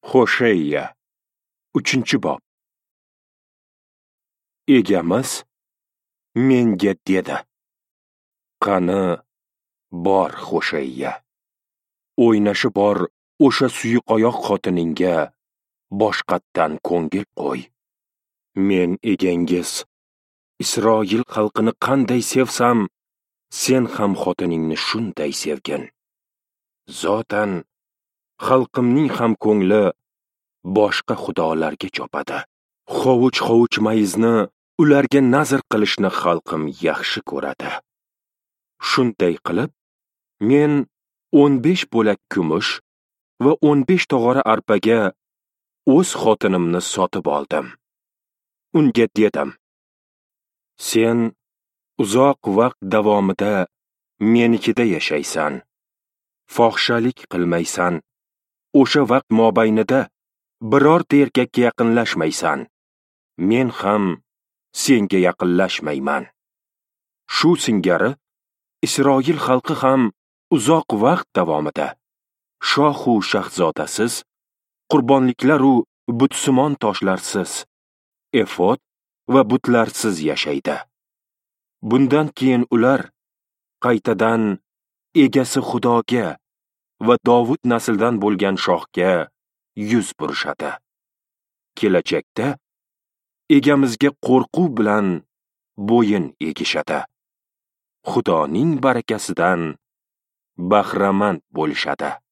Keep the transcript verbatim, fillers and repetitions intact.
Xo'shayya. Uchinchi bob. Egamiz menga dedi: "Qani, bor Xo'shayya. O'ynashi bor o'sha suyuqoyoq xotiningga boshqatdan ko'ngil qo'y. Men egangiz Isroil xalqini qanday sevsam, sen ham xotiningni shunday sevgin. Zotan xalqimning ham ko'ngli boshqa xudolarga chopadi. Hovuch-hovuch mayizni ularga nazr qilishni xalqim yaxshi ko'radi. Shunday qilib, men o'n besh bo'lak kumush va o'n besh tog'ora arpaga o'z xotinimni sotib oldim. Unga dedim: sen uzoq vaqt davomida menikida yashaysan. Fohishalik qilmaysan. O'sha vaqt mobaynida birorta erkakka yaqinlashmaysan. Men ham senga yaqinlashmayman. Shu singari Isroil xalqi ham uzoq vaqt davomida shohu shahzodasiz, qurbonliklar u butsimon toshlarsiz, efod va butlarsiz yashaydi. Bundan keyin ular qaytadan egasi Xudoga va Dovud nasldan bo'lgan shohga yuz burishadi. Kelajakda egamizga qo'rquv bilan bo'yin egishadi. Xudoning barakasidan bahramand bo'lishadi."